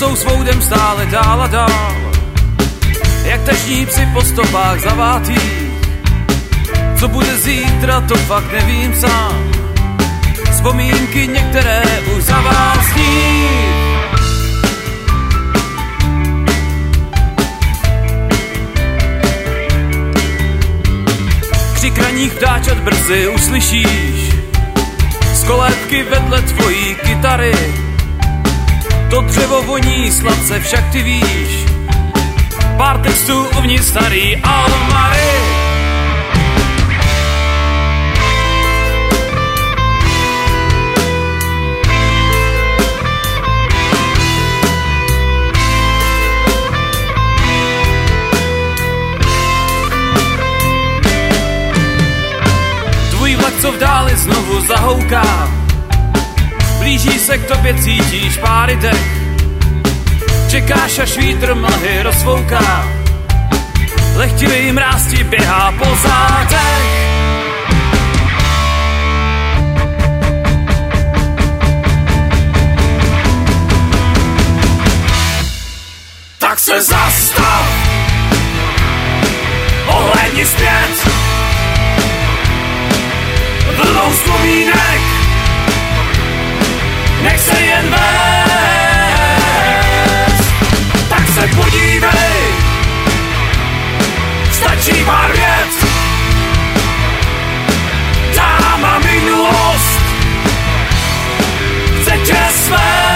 cestou svou jdem stále dál a dál, jak tažní psi po stopách zavátých. Co bude zítra, to fakt nevím sám. Vzpomínky některé už zavázní. Křik raních ptáčat brzy uslyšíš, z kolébky vedle tvojí kytary. To dřevo voní sladce, však ty víš, pár textů uvnitř starý almary. Tvůj vlak, co v dáli znovu zahouká, blíží se k tobě, cítíš páry dech. Čekáš, až vítr mlhy rozfouká, lehtivý mráz ti běhá po zádech. Tak se zastav, ohlédni zpět, vlnou vzpomínek, nech se jen vést. Tak se podívej, stačí pár věc, dáma minulost chce tě svést.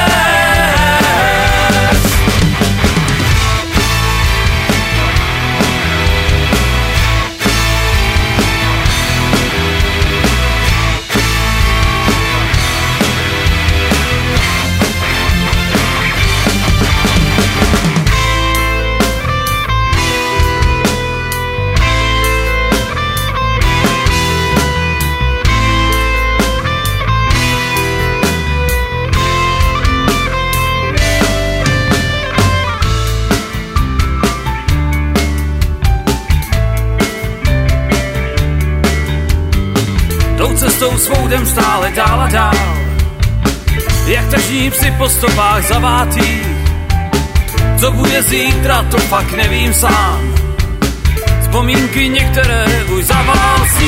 Cestou svou jdem stále dál a dál, jak tažní psi po stopách zavátých. Co bude zítra, to fakt nevím sám. Vzpomínky některé už zavází.